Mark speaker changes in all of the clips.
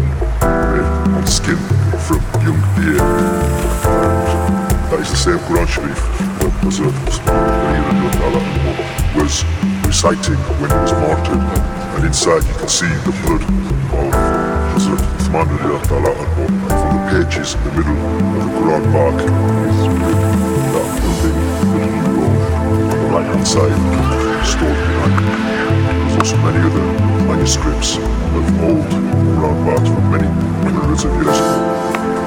Speaker 1: red on the skin from young beer. And that is the same Quran Sharif that Hazrat Usman was reciting when he was martyred. And inside you can see the blood of Hazrat Uthman and from the pages in the middle of the Quran Park is that building on the right hand side stored behind. There's also many other manuscripts of old Quran parts from many hundreds of years ago.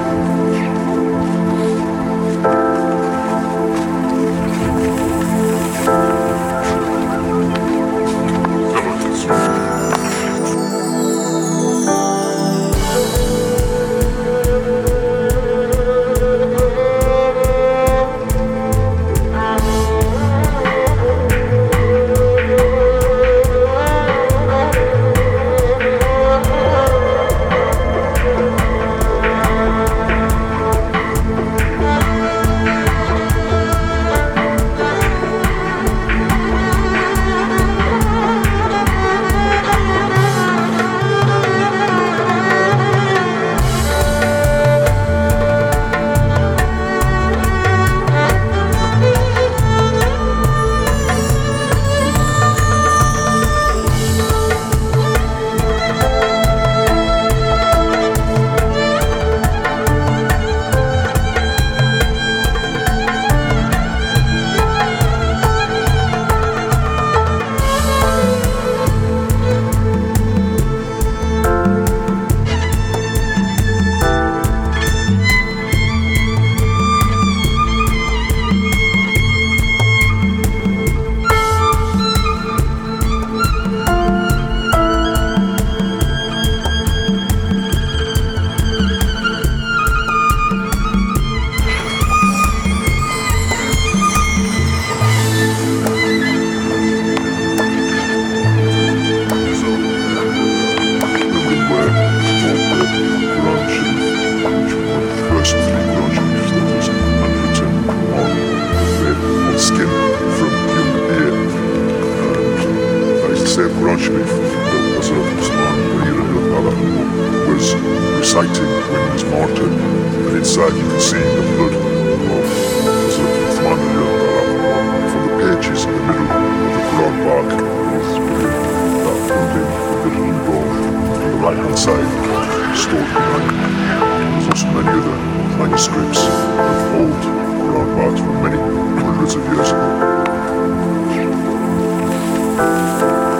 Speaker 1: Was reciting when he was martyred, and inside you can see the blood of Hazrat Uthman from the pages in the middle of the Quran Park is that building with the little grove on the right hand side stored behind. There's also many other manuscripts of old Quran parks from many hundreds of years ago.